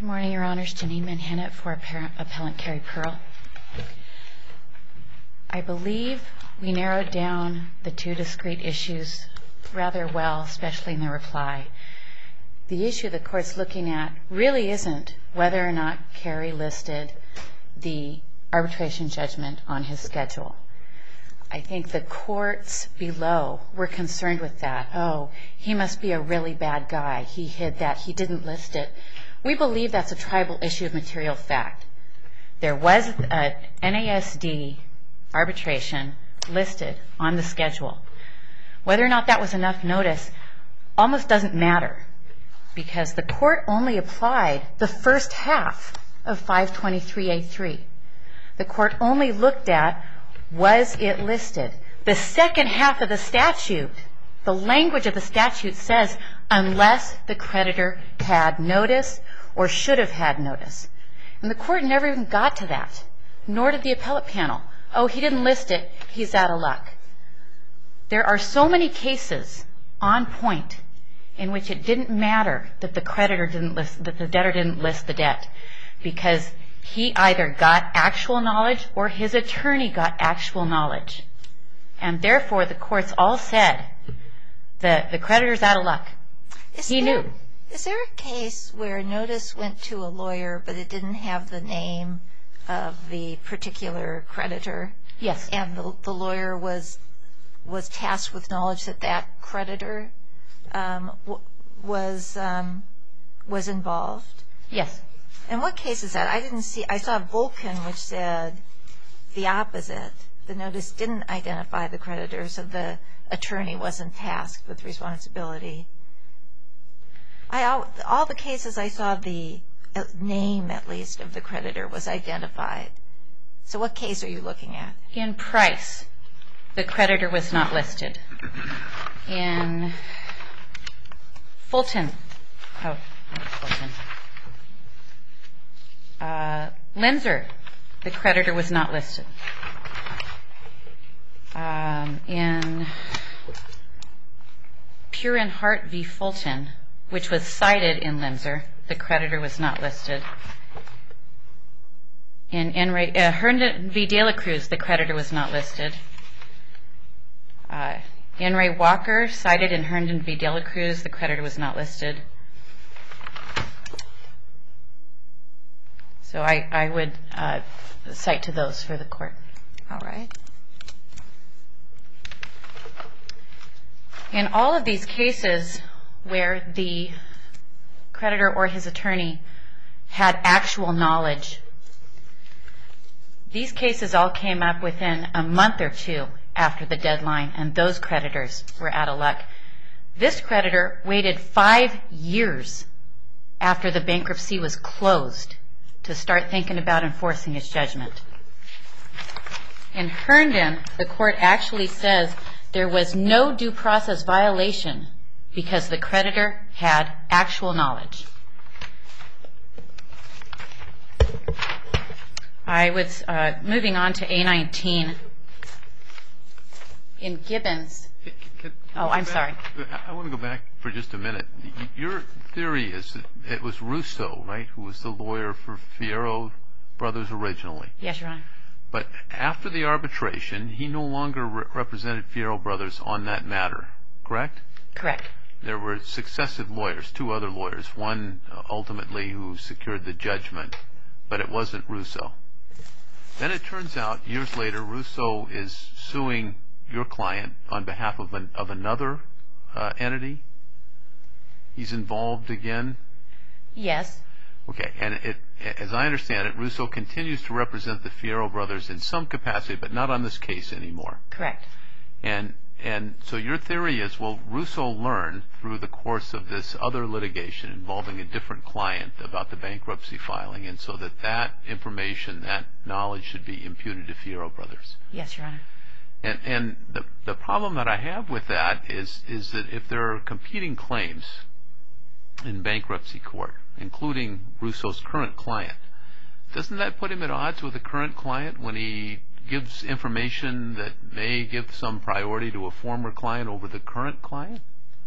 Good morning, Your Honors. Janine Manhattan for Appellant Carrie Pearl. I believe we narrowed down the two discrete issues rather well, especially in the reply. The issue the Court's looking at really isn't whether or not Carrie listed the arbitration judgment on his schedule. I think the courts below were concerned with that. Oh, he must be a really bad guy. He hid that. He didn't list it. We believe that's a tribal issue of material fact. There was a NASD arbitration listed on the schedule. Whether or not that was enough notice almost doesn't matter because the Court only applied the first half of 523A3. The Court only looked at, was it listed? The second half of the statute, the language of the statute says, unless the creditor had notice or should have had notice. And the Court never even got to that, nor did the appellate panel. Oh, he didn't list it, he's out of luck. There are so many cases on point in which it didn't matter that the creditor didn't list, that the debtor didn't list the debt because he either got actual knowledge or his attorney got actual knowledge. And therefore, the courts all said that the creditor's out of luck. He knew. Is there a case where notice went to a lawyer but it didn't have the name of the particular creditor? Yes. And the lawyer was tasked with knowledge that that creditor was involved? Yes. And what case is that? I saw Vulcan, which said the opposite. The notice didn't identify the creditor, so the attorney wasn't tasked with responsibility. All the cases I saw, the name, at least, of the creditor was identified. So what case are you looking at? In Price, the creditor was not listed. In Fulton, Linzer, the creditor was not listed. In Pure and Hart v. Fulton, which was cited in Linzer, the creditor was not listed. In Herndon v. De La Cruz, the creditor was not listed. In Ray Walker, cited in Herndon v. De La Cruz, the creditor was not listed. So I would cite to those for the court. All right. In all of these cases where the creditor or his attorney had actual knowledge, these cases all came up within a month or two after the deadline, and those creditors were out of luck. This creditor waited 5 years after the bankruptcy was closed to start thinking about enforcing his judgment. In Herndon, the court actually says there was no due process violation because the creditor had actual knowledge. I was moving on to A19. In Gibbons. I'm sorry. I want to go back for just a minute. Your theory is that it was Russo, right, who was the lawyer for Fierro Brothers originally. Yes, Your Honor. But after the arbitration, he no longer represented Fierro Brothers on that matter, correct? Correct. There were successive lawyers, 2 other lawyers, one ultimately who secured the judgment, but it wasn't Russo. Then it turns out, years later, Russo is suing your client on behalf of another entity. He's involved again? Yes. Okay, and as I understand it, Russo continues to represent the Fierro Brothers in some capacity, but not on this case anymore. Correct. And so your theory is, well, Russo learned through the course of this other litigation involving a different client about the bankruptcy filing, and so that information, that knowledge should be imputed to Fierro Brothers. Yes, Your Honor. And the problem that I have with that is that if there are competing claims in bankruptcy court, including Russo's current client, doesn't that put him at odds with the current client when he gives information that may give some priority to a former client over the current client?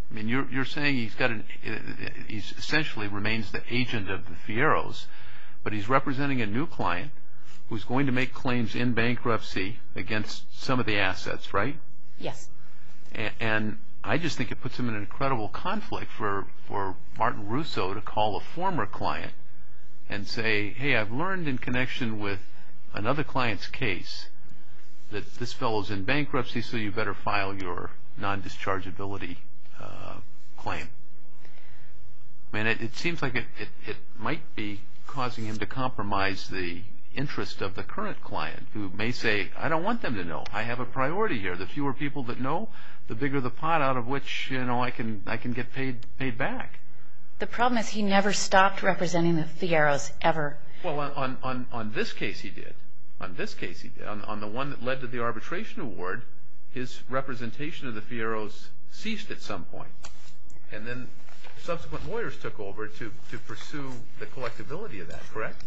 I mean, you're saying he's essentially remains the agent of the Fierros, but he's representing a new client who's going to make claims in bankruptcy against some of the assets, right? Yes. And I just think it puts him in an incredible conflict for Martin Russo to call a former client and say, hey, I've learned in connection with another client's case that this fellow's in bankruptcy, so you better file your non-dischargeability claim. I mean, it seems like it might be causing him to compromise the interest of the current client, who may say, I don't want them to know. I have a priority here. The fewer people that know, the bigger the pot out of which I can get paid back. The problem is he never stopped representing the Fierros ever. Well, on this case he did. On this case he did. On the one that led to the arbitration award, his representation of the Fierros ceased at some point. And then subsequent lawyers took over to pursue the collectability of that, correct?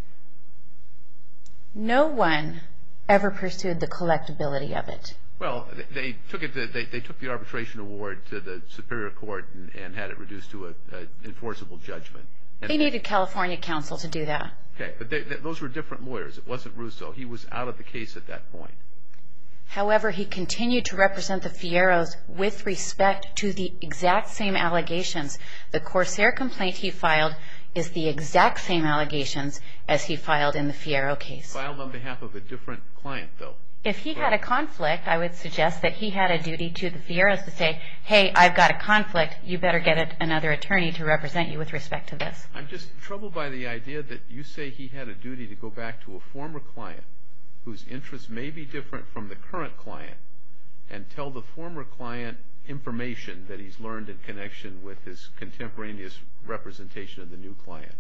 No one ever pursued the collectability of it. Well, they took the arbitration award to the Superior Court and had it reduced to an enforceable judgment. They needed California counsel to do that. Okay, but those were different lawyers. It wasn't Russo. He was out of the case at that point. However, he continued to represent the Fierros with respect to the exact same allegations. The Corsair complaint he filed is the exact same allegations as he filed in the Fierro case. Filed on behalf of a different client, though. If he had a conflict, I would suggest that he had a duty to the Fierros to say, hey, I've got a conflict. You better get another attorney to represent you with respect to this. I'm just troubled by the idea that you say he had a duty to go back to a former client whose interests may be different from the current client and tell the former client information that he's learned in connection with his contemporaneous representation of the new client.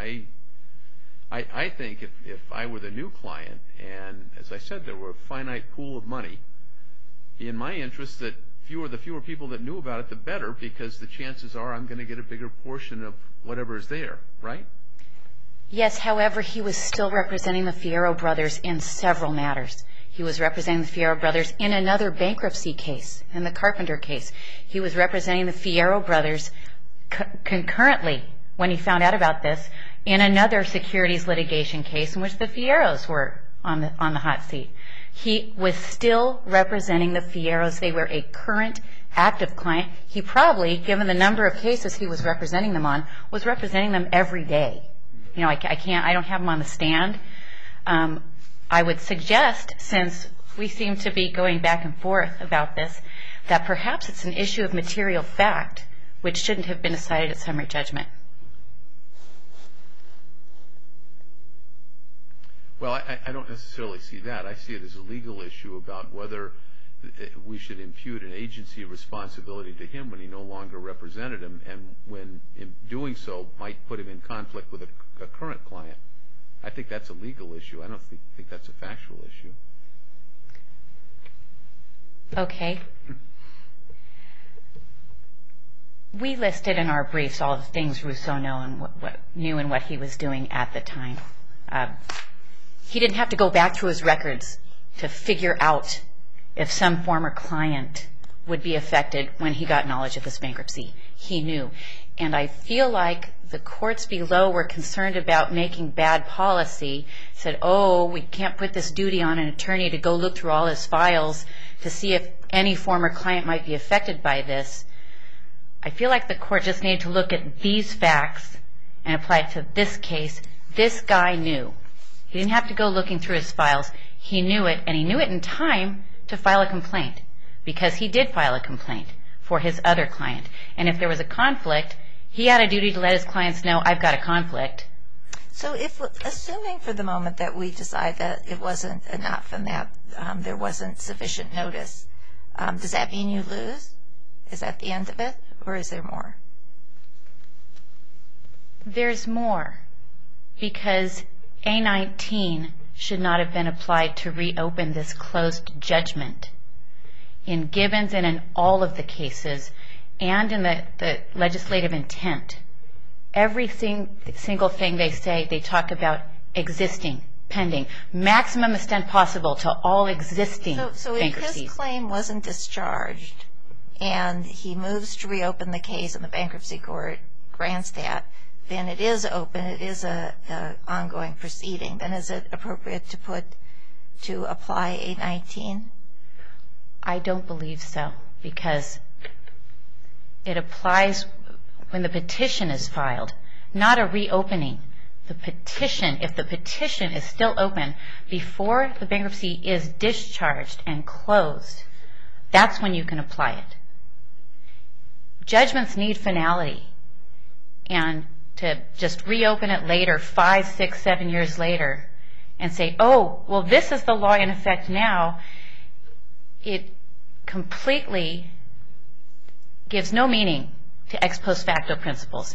I think if I were the new client, and as I said, there were a finite pool of money, in my interest that the fewer people that knew about it, the better, because the chances are I'm going to get a bigger portion of whatever is there, right? Yes, however, he was still representing the Fierro brothers in several matters. He was representing the Fierro brothers in another bankruptcy case, in the Carpenter case. He was representing the Fierro brothers concurrently, when he found out about this, in another securities litigation case in which the Fierros were on the hot seat. He was still representing the Fierros. They were a current active client. He probably, given the number of cases he was representing them on, was representing them every day. You know, I don't have him on the stand. I would suggest, since we seem to be going back and forth about this, that perhaps it's an issue of material fact which shouldn't have been decided at summary judgment. Well, I don't necessarily see that. I see it as a legal issue about whether we should impute an agency responsibility to him when he no longer represented him, and when in doing so might put him in conflict with a current client. I think that's a legal issue. I don't think that's a factual issue. Okay. We listed in our briefs all the things Rousseau knew and what he was doing at the time. He didn't have to go back through his records to figure out if some former client would be affected when he got knowledge of this bankruptcy. He knew. And I feel like the courts below were concerned about making bad policy, said, oh, we can't put this duty on an attorney to go look through all his files to see if any former client might be affected by this. I feel like the court just needed to look at these facts and apply it to this case. This guy knew. He didn't have to go looking through his files. He knew it, and he knew it in time to file a complaint, because he did file a complaint for his other client. And if there was a conflict, he had a duty to let his clients know, I've got a conflict. So assuming for the moment that we decide that it wasn't enough and that there wasn't sufficient notice, does that mean you lose? Is that the end of it, or is there more? There's more, because A19 should not have been applied to reopen this closed judgment. In Gibbons and in all of the cases, and in the legislative intent, every single thing they say, they talk about existing, pending, maximum extent possible to all existing So if bankruptcies. his claim wasn't discharged and he moves to reopen the case and the bankruptcy court grants that, then it is open, it is a ongoing proceeding. Then is it appropriate to apply 819? I don't believe so, because it applies when the petition is filed, not a reopening. The petition, if the petition is still open before the bankruptcy is discharged and closed, that's when you can apply it. Judgments need finality, and to just reopen it later, 5, 6, 7 years later, and say, oh, well, this is the law in effect now, it completely gives no meaning to ex post facto principles.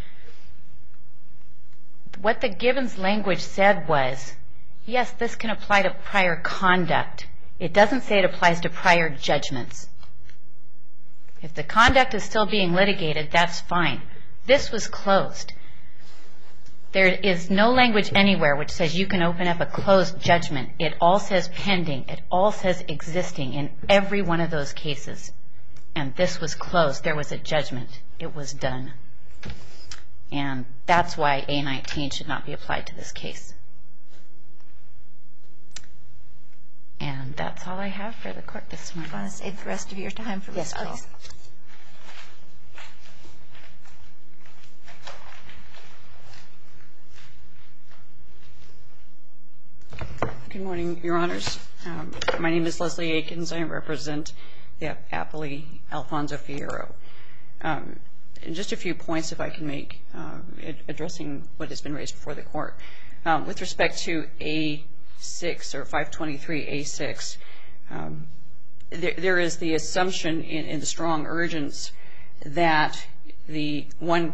What the Gibbons language said was, yes, this can apply to prior conduct. It doesn't say it applies to prior judgments. If the conduct is still being litigated, that's fine. This was closed. There is no language anywhere which says you can open up a closed judgment. It all says pending. It all says existing in every one of those cases. And this was closed. There was a judgment. It was done. And that's why A19 should not be applied to this case. And that's all I have for the court this morning. Do you want to save the rest of your time for Ms. Pearl? Yes, please. Good morning, Your Honors. My name is Leslie Akins. I represent the appellee, Alfonso Fierro. Just a few points, if I can make, addressing what has been raised before the court. With respect to A6 or 523A6, there is the assumption in the strong urgence that the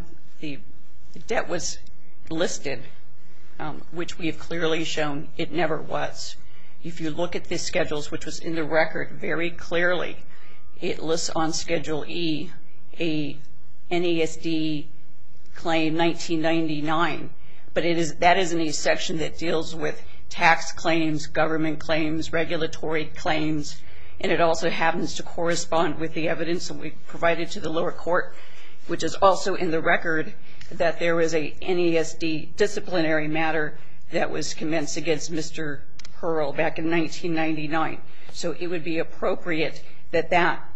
debt was listed, which we have clearly shown it never was. If you look at the schedules, which was in the record very clearly, it lists on Schedule E a NASD claim 1999, but that is in a section that deals with tax claims, government claims, regulatory claims, and it also happens to correspond with the evidence that we provided to the lower court, which is also in the record, that there was a NASD disciplinary matter that was commenced against Mr. Pearl back in 1999. So it would be appropriate that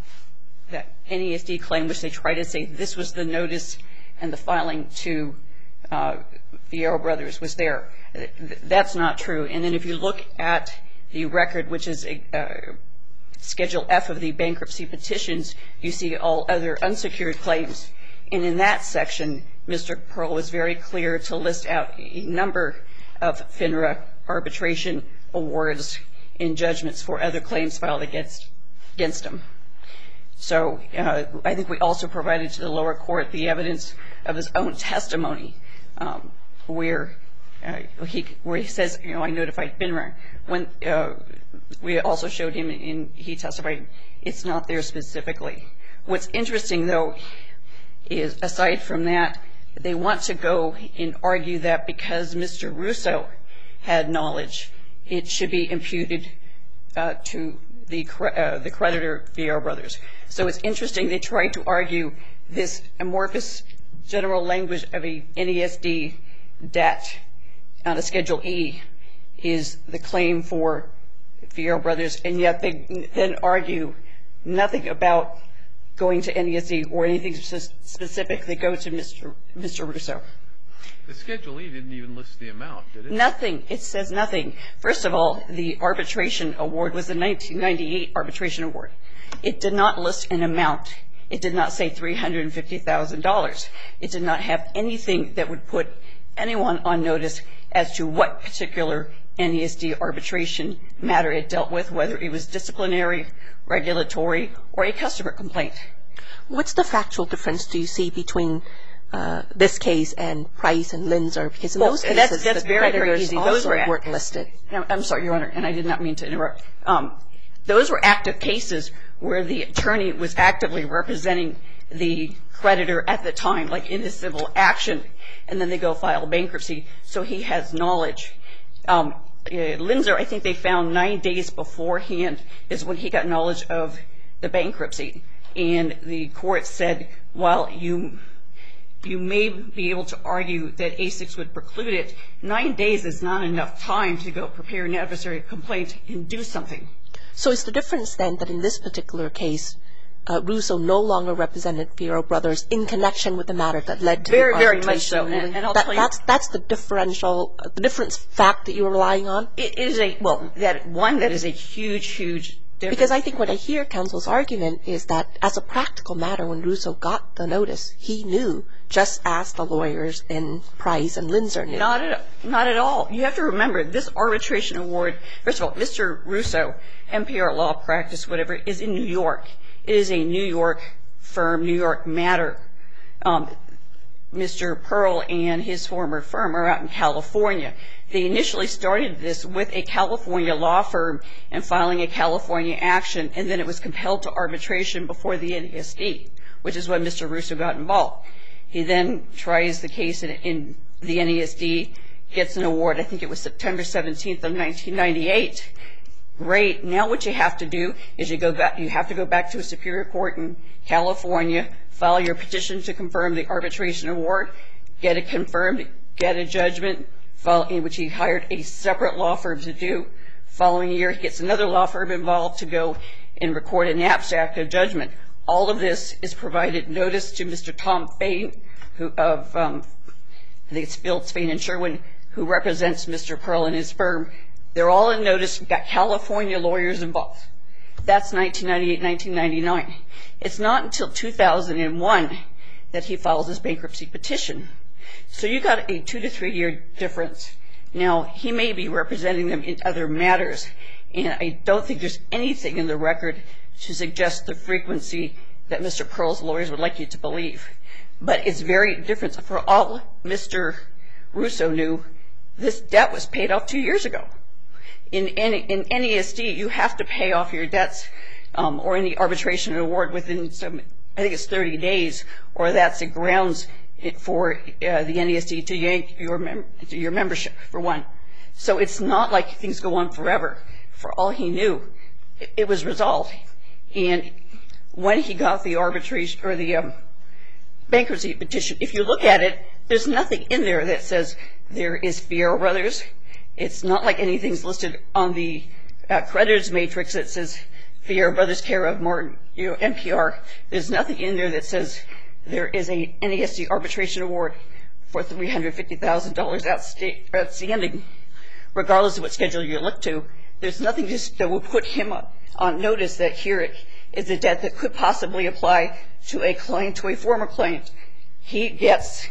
NASD claim, which they try to say this was the notice and the filing to Fierro Brothers, was there. That's not true. And then if you look at the record, which is Schedule F of the bankruptcy petitions, you see all other unsecured claims. And in that section, Mr. Pearl was very clear to list out a number of FINRA arbitration awards in judgments for other claims filed against him. So I think we also provided to the lower court the evidence of his own testimony, where he says, I notified FINRA. When we also showed him, he testified, it's not there specifically. What's interesting, though, is aside from that, they want to go and argue that because Mr. Russo had knowledge, it should be imputed to the creditor, Fierro Brothers. So it's interesting they tried to argue this amorphous general language of a NASD debt on a Schedule E is the claim for Fierro Brothers, and yet they then argue nothing about going to NASD or anything specific that go to Mr. Russo. The Schedule E didn't even list the amount, did it? Nothing. It says nothing. First of all, the arbitration award was the 1998 arbitration award. It did not list an amount. It did not say $350,000. It did not have anything that would put anyone on notice as to what particular NASD arbitration matter it dealt with, whether it was disciplinary, regulatory, or a customer complaint. What's the factual difference do you see between this case and Price and Linzer? Because in those cases, the creditors also weren't listed. I'm sorry, Your Honor, and I did not mean to interrupt. Those were active cases where the attorney was actively representing the creditor at the time, like in the civil action, and then they go file bankruptcy, so he has knowledge. Linzer, I think they found 9 days beforehand is when he got knowledge of the bankruptcy. And the court said, while you may be able to argue that A6 would preclude it, 9 days is not enough time to go prepare an adversary complaint and do something. So is the difference then that in this particular case, Russo no longer represented Fierro Brothers in connection with the matter that led to the arbitration? Very much so. And I'll tell you, that's the difference fact that you're relying on? It is that is a huge, huge difference. Because I think what I hear counsel's argument is that as a practical matter, when Russo got the notice, he knew, just as the lawyers in Price and Linzer knew. Not at all. You have to remember, this arbitration award, first of all, Mr. Russo, NPR Law Practice, whatever, is in New York. It is a New York firm, New York matter. Mr. Pearl and his former firm are out in California. They initially started this with a California law firm and filing a California action, and then it was compelled to arbitration before the NASD, which is when Mr. Russo got involved. He then tries the case in the NASD, gets an award. I think it was September 17th of 1998. Great. Now what you have to do is you have to go back to a superior court in California, file your petition to confirm the arbitration award, get it confirmed, get a judgment, in which he hired a separate law firm to do. Following year, he gets another law firm involved to go and record an abstract of judgment. All of this is provided notice to Mr. Tom Fain, I think it's Phil Fain and Sherwin, who represents Mr. Pearl and his firm. They're all in notice. We've got California lawyers involved. That's 1998, 1999. It's not until 2001 that he files his bankruptcy petition. So you got a 2 to 3 year difference. Now, he may be representing them in other matters, and I don't think there's anything in the record to suggest the frequency that Mr. Pearl's lawyers would like you to believe. But it's very different. For all Mr. Russo knew, this debt was paid off 2 years ago. In NASD, you have to pay off your debts or any arbitration award within I think it's 30 days, or that's the grounds for the NASD to yank your membership, for one. So it's not like things go on forever. For all he knew, it was resolved. And when he got the arbitration or the bankruptcy petition, if you look at it, there's nothing in there that says there is Fierro Brothers. It's not like anything's listed on the creditors matrix that says Fierro Brothers care of Martin, NPR. There's nothing in there that says there is a NASD arbitration award for $350,000 outstanding, regardless of what schedule you look to. There's nothing that would put him on notice that here is a debt that could possibly apply to a client, to a former client. He gets,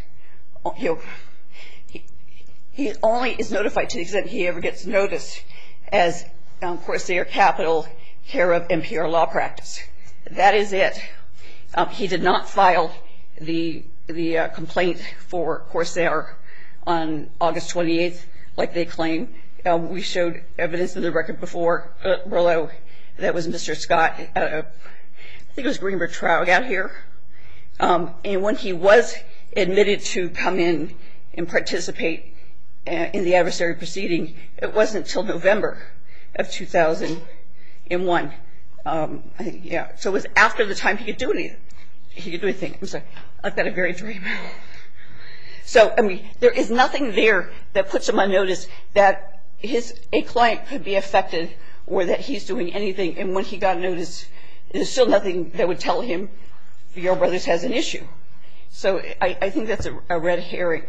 he only is notified to the extent he ever gets notice as Corsair Capital care of NPR Law Practice. That is it. He did not file the complaint for Corsair on August 28th, like they claim. We showed evidence in the record before, below, that was Mr. Scott, I think it was Greenberg Traug out here. And when he was admitted to come in and participate in the adversary proceeding, it wasn't until November of 2001. I think, yeah. So it was after the time he could do anything. I'm sorry. I've got a very dream. So, I mean, there is nothing there that puts him on notice that a client could be affected or that he's doing anything. And when he got notice, there's still nothing that would tell him Fierro Brothers has an issue. So I think that's a red herring.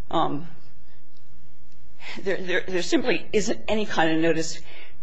There simply isn't any kind of notice.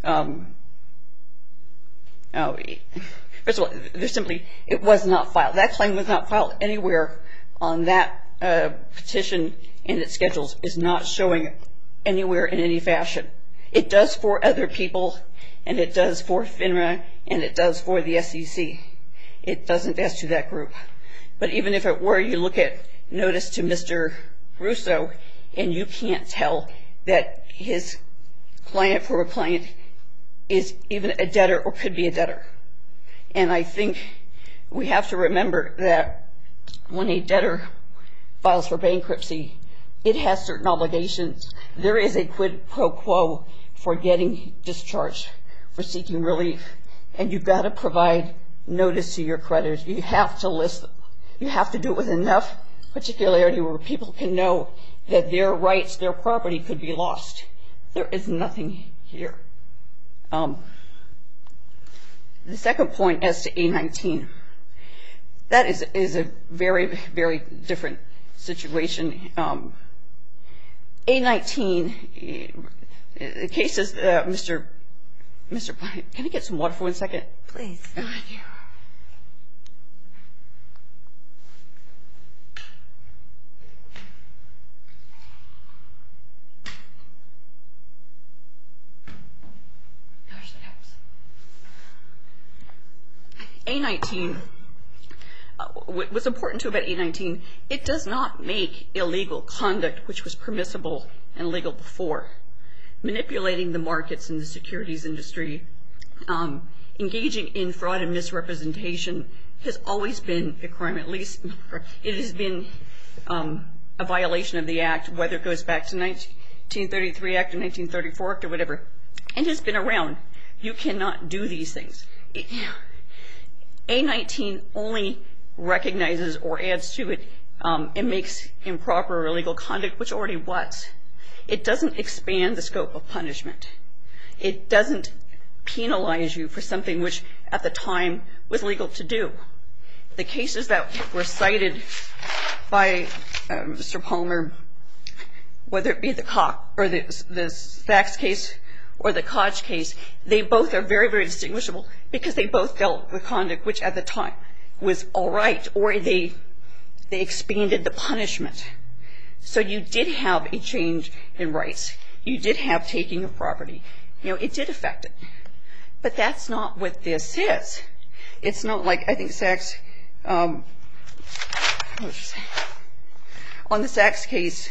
First of all, it was not filed. That claim was not filed anywhere on that petition, and its schedules is not showing anywhere in any fashion. It does for other people, and it does for FINRA, and it does for the SEC. It doesn't as to that group. But even if it were, you look at notice to Mr. Russo, and you can't tell that his client for a client is even a debtor or could be a debtor. And I think we have to remember that when a debtor files for bankruptcy, it has certain obligations. There is a quid pro quo for getting discharged, for seeking relief. And you've got to provide notice to your creditors. You have to list them. You have to do it with enough particularity where people can know that their rights, their property could be lost. There is nothing here. The second point as to A19, that is a very, very different situation. A19, the cases, Mr. Can I get some water for 1 second? Please. Thank you. A19, what's important too about A19, it does not make illegal conduct which was permissible and legal before. Manipulating the markets in the securities industry, engaging in fraud and misrepresentation has always been a crime. At least it has been a violation of the Act, whether it goes back to 1933 Act or 1934 Act or whatever. It has been around. You cannot do these things. A19 only recognizes or adds to it and makes improper or illegal conduct, which already was. It doesn't expand the scope of punishment. It doesn't penalize you for something which at the time was legal to do. The cases that were cited by Mr. Palmer, whether it be the Koch or the Sachs case or the Koch case, they both are very, very distinguishable because they both dealt with conduct which at the time was all right, or they expanded the punishment. So you did have a change in rights. You did have taking of property. It did affect it. But that's not what this is. It's not like, I think Sachs, on the Sachs case,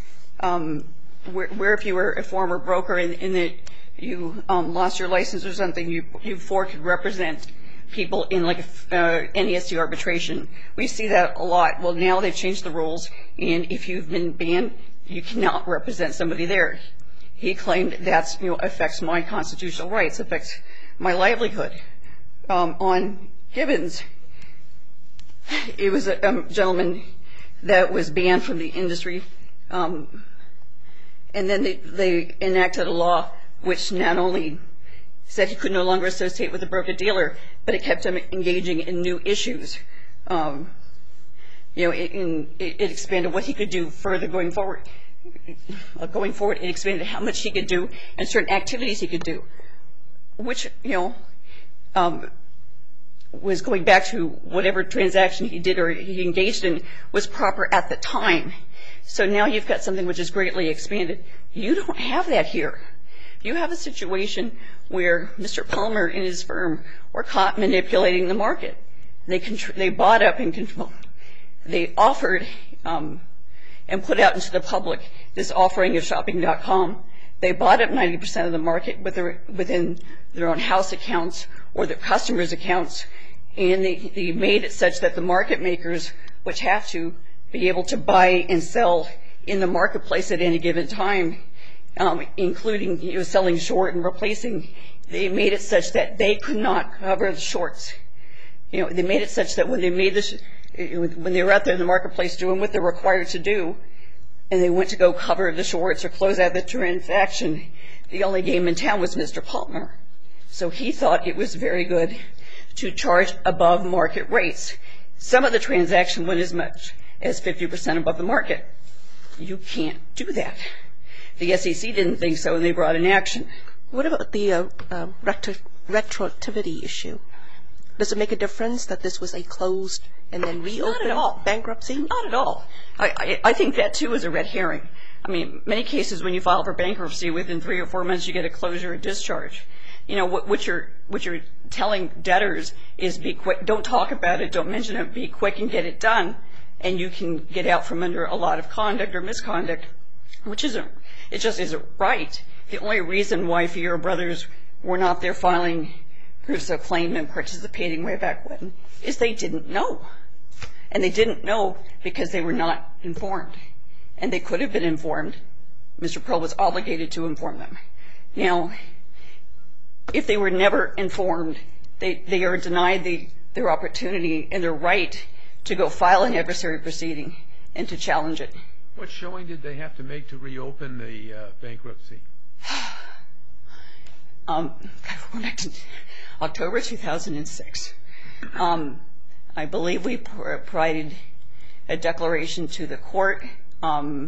where if you were a former broker and that you lost your license or something, you could represent people in like NESD arbitration. We see that a lot. Well, now they've changed the rules, and if you've been banned, you cannot represent somebody there. He claimed that affects my constitutional rights, affects my livelihood. On Gibbons, it was a gentleman that was banned from the industry, and then they enacted a law which not only said he could no longer associate with a broker-dealer, but it kept him engaging in new issues. It expanded what he could do further going forward. It expanded how much he could do and certain activities he could do, which, was going back to whatever transaction he did or he engaged in was proper at the time. So now you've got something which is greatly expanded. You don't have that here. You have a situation where Mr. Palmer and his firm were caught manipulating the market. They bought up and controlled. They offered and put out into the public this offering of shopping.com. They bought up 90% of the market within their own house accounts or their customers' accounts, and they made it such that the market makers, which have to be able to buy and sell in the marketplace at any given time, including selling short and replacing, they made it such that they could not cover the shorts. They made it such that when they were out there in the marketplace doing what they're required to do, and they went to go cover the shorts or close out the transaction, the only game in town was Mr. Palmer. So he thought it was very good to charge above market rates. Some of the transaction went as much as 50% above the market. You can't do that. The SEC didn't think so, and they brought in action. What about the retroactivity issue? Does it make a difference that this was a closed and then reopened bankruptcy? Not at all. I think that, too, is a red herring. I mean, many cases when you file for bankruptcy, within 3 or 4 months you get a closure or discharge. What you're telling debtors is be quick. Don't talk about it. Don't mention it. Be quick and get it done, and you can get out from under a lot of conduct or misconduct, which isn't. It just isn't right. The only reason why Fiero Brothers were not there filing proofs of claim and participating way back when is they didn't know. And they didn't know because they were not informed. And they could have been informed. Mr. Pearl was obligated to inform them. Now, if they were never informed, they are denied the their opportunity and their right to go file an adversary proceeding and to challenge it. What showing did they have to make to reopen the bankruptcy? We're back to October 2006. I believe we provided a declaration to the court. I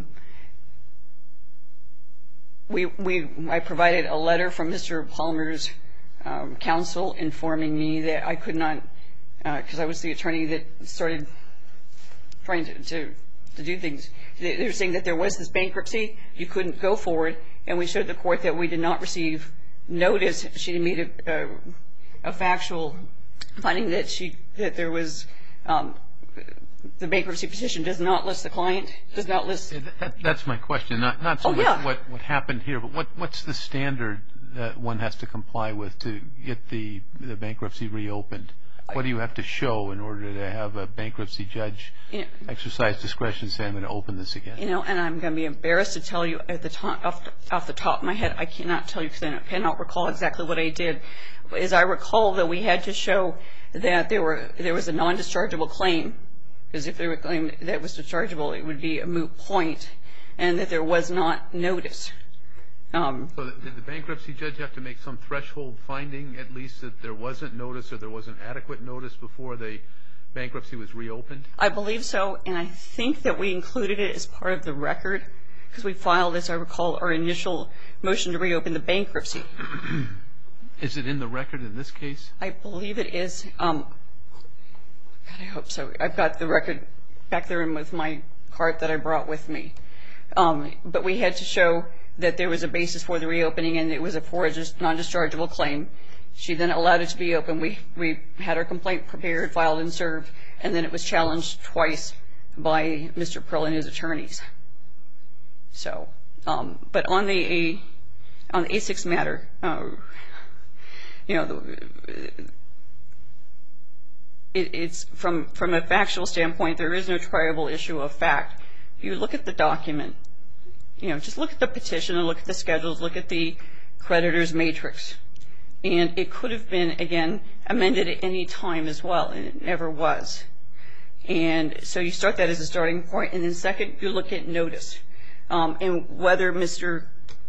provided a letter from Mr. Palmer's counsel informing me that I could not, because I was the attorney that started trying to do things. They were saying that there was this bankruptcy, you couldn't go forward, and we showed the court that we did not receive notice. She didn't meet a factual finding that there was the bankruptcy petition does not list the client, does not list. That's my question. Not so much what happened here, but what's the standard that one has to comply with to get the bankruptcy reopened? What do you have to show in order to have a bankruptcy judge exercise discretion and say, I'm going to open this again? And I'm going to be embarrassed to tell you off the top of my head, I cannot tell you because I cannot recall exactly what I did. As I recall, that we had to show that there was a non-dischargeable claim, because if there were a claim that was dischargeable, it would be a moot point, and that there was not notice. So did the bankruptcy judge have to make some threshold finding, at least that there wasn't notice or there wasn't adequate notice before the bankruptcy was reopened? I believe so, and I think that we included it as part of the record, because we filed, as I recall, our initial motion to reopen the bankruptcy. Is it in the record in this case? I believe it is. God, I hope so. I've got the record back there with my card that I brought with me. But we had to show that there was a basis for the reopening, and it was for a non-dischargeable claim. She then allowed it to be open. We had our complaint prepared, filed, and served, and then it was challenged twice by Mr. Pearl and his attorneys. So, but on the A6 matter, it's from a factual standpoint, there is no triable issue of fact. You look at the document, just look at the petition and look at the schedules, look at the creditor's matrix. And it could have been, again, amended at any time as well, and it never was. And so you start that as a starting point, and then second, you look at notice. And whether Mr.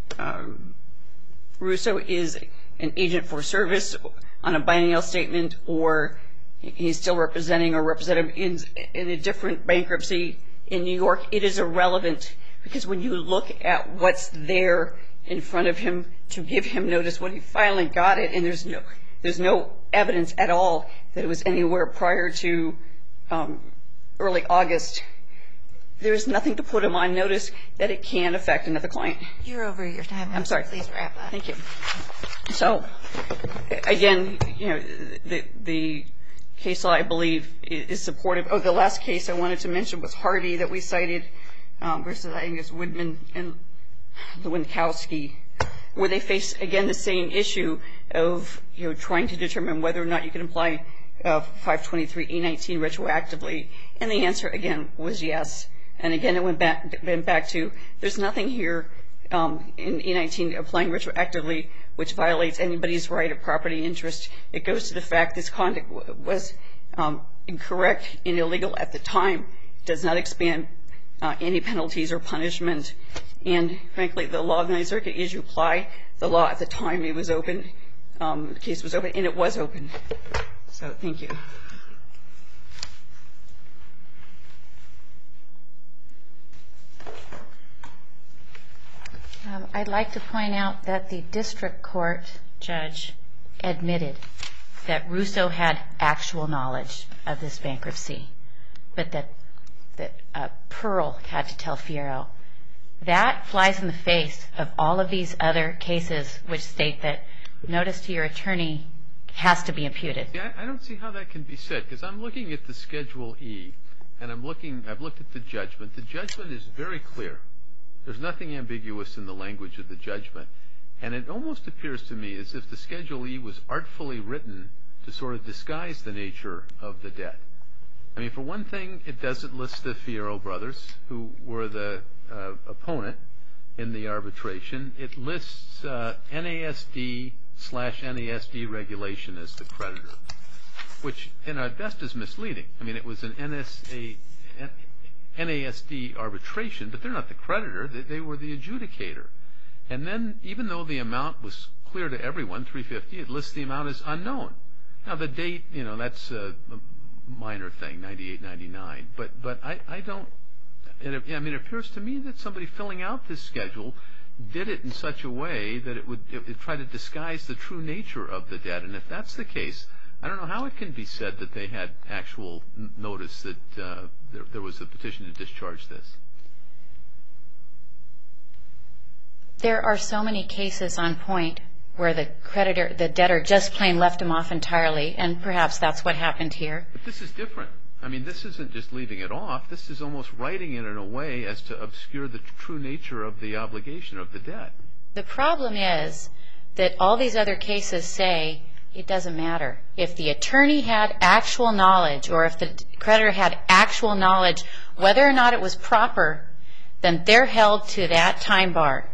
Russo is an agent for service on a biennial statement, or he's still representing or represented in a different bankruptcy in New York, it is irrelevant, because when you look at what's there in front of him to give him notice when he finally got it, and there's no evidence at all that it was anywhere prior to early August, there's nothing to put him on notice that it can affect another client. You're over your time. I'm sorry. Please wrap up. Thank you. So, again, the case law, I believe, is supportive. Oh, the last case I wanted to mention was Hardy that we cited versus, I think it's Woodman and Lewandowski, where they face, again, the same issue of trying to determine whether or not you can apply 523E19 retroactively. And the answer, again, was yes. And again, it went back to there's nothing here in E19 applying retroactively which violates anybody's right of property interest. It goes to the fact this conduct was incorrect and illegal at the time. It does not expand any penalties or punishment. And frankly, the law of the Ninth Circuit is you apply the law at the time it was open, the case was open, and it was open. So thank you. I'd like to point out that the district court judge admitted that Russo had actual knowledge of this bankruptcy, but that Pearl had to tell Fierro. That flies in the face of all of these other cases which state that notice to your attorney has to be imputed. Yeah, I don't see how that can be said, because I'm looking at the Schedule E, and I've looked at the judgment. The judgment is very clear. There's nothing ambiguous in the language of the judgment. And it almost appears to me as if the Schedule E was artfully written to sort of disguise the nature of the debt. I mean, for one thing, it doesn't list the Fierro brothers, who were the opponent in the arbitration. It lists NASD/NASD regulation as the creditor. which at best is misleading. I mean, it was an NASD arbitration, but they're not the creditor. They were the adjudicator. And then, even though the amount was clear to everyone, $350, it lists the amount as unknown. Now, the date, that's a minor thing, 98, 99. But I don't. It appears to me that somebody filling out this schedule did it in such a way that it would try to disguise the true nature of the debt. And if that's the case, I don't know how it can be said that they had actual notice that there was a petition to discharge this. There are so many cases on point where the debtor just plain left him off entirely, and perhaps that's what happened here. But this is different. I mean, this isn't just leaving it off. This is almost writing it in a way as to obscure the true nature of the obligation of the debt. The problem is that all these other cases say it doesn't matter. If the attorney had actual knowledge, or if the creditor had actual knowledge, whether or not it was proper, then they're held to that time bar.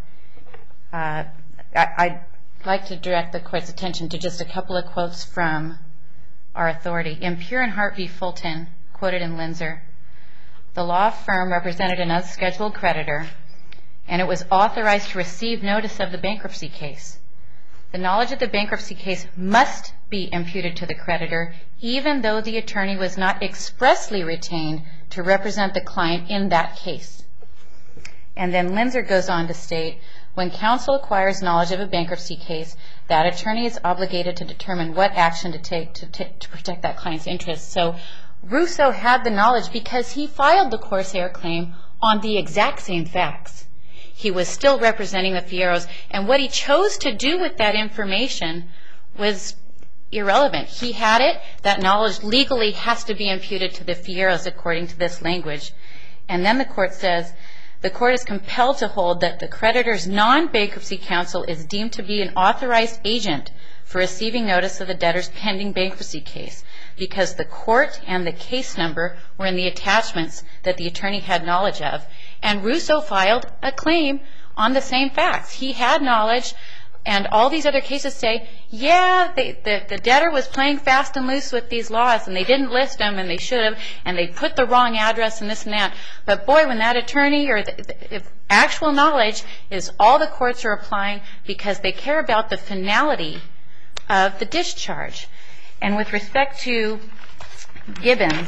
I'd like to direct the Court's attention to just a couple of quotes from our authority. In Pure and Hart v. Fulton, quoted in Linzer, the law firm represented an unscheduled creditor, and it was authorized to receive notice of the bankruptcy case. The knowledge of the bankruptcy case must be imputed to the creditor, even though the attorney was not expressly retained to represent the client in that case. And then Linzer goes on to state, when counsel acquires knowledge of a bankruptcy case, that attorney is obligated to determine what action to take to protect that client's interests. So Russo had the knowledge because he filed the Corsair claim on the exact same facts. He was still representing the Fierros, and what he chose to do with that information was irrelevant. He had it. That knowledge legally has to be imputed to the Fierros according to this language. And then the Court says, the Court is compelled to hold that the creditor's non-bankruptcy counsel is deemed to be an authorized agent for receiving notice of the debtor's pending bankruptcy case because the court and the case number were in the attachments that the attorney had knowledge of. And Russo filed a claim on the same facts. He had knowledge, and all these other cases say, yeah, the debtor was playing fast and loose with these laws, and they didn't list them, and they should have, and they put the wrong address and this and that. But boy, when that attorney or if actual knowledge is all the courts are applying because they care about the finality of the discharge. And with respect to Gibbons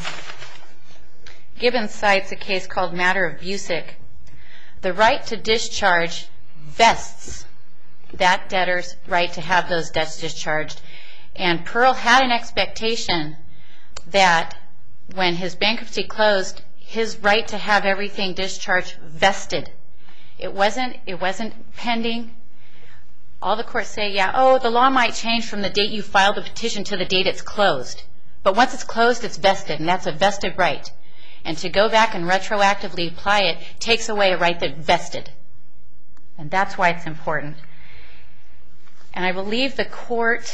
cites a case called Matter of Busick. The right to discharge vests that debtor's right to have those debts discharged. And Pearl had an expectation that when his bankruptcy closed, his right to have everything discharged vested. It wasn't pending. All the courts say, the law might change from the date you filed the petition to the date it's closed. But once it's closed, it's vested, and that's a vested right. And to go back and retroactively apply it takes away a right that vested. And that's why it's important. And I believe the Court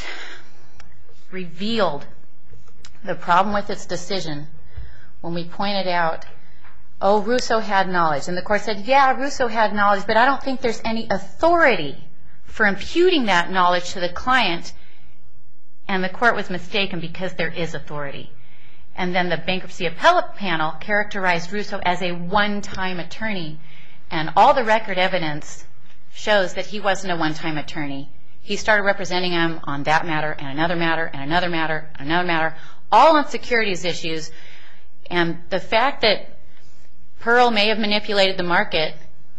revealed the problem with its decision when we pointed out, Russo had knowledge. And the Court said, Russo had knowledge, but I don't think there's any authority for imputing that knowledge to the client. And the Court was mistaken because there is authority. And then the bankruptcy appellate panel characterized Russo as a one-time attorney. And all the record evidence shows that he wasn't a one-time attorney. He started representing him on that matter and another matter and another matter and another matter, all on securities issues. And the fact that Pearl may have manipulated the market,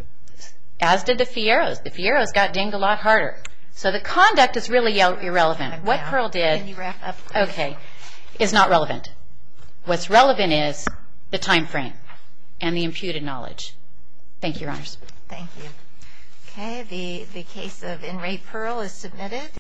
as did the Fierros. The Fierros got dinged a lot harder. So the conduct is really irrelevant. What Pearl did, Can you wrap up, okay, is not relevant. What's relevant is the time frame and the imputed knowledge. Thank you, Your Honors. Thank you. Okay, the case of In re Pearl is submitted.